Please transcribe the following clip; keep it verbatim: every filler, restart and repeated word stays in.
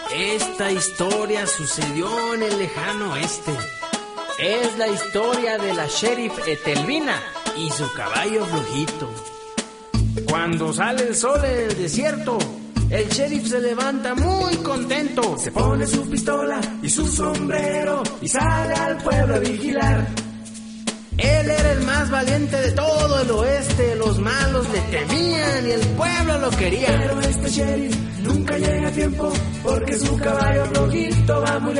Esta historia sucedió en el lejano oeste. Es la historia de la sheriff Etelvina y su caballo flojito. Cuando sale el sol en el desierto, el sheriff se levanta muy contento. Se pone su pistola y su sombrero y sale al pueblo a vigilar. Él era el más valiente de todo el oeste. Los malos le temían y el pueblo lo quería. Pero este sheriff nunca llega a tiempo porque su caballo flojito va muy lejos.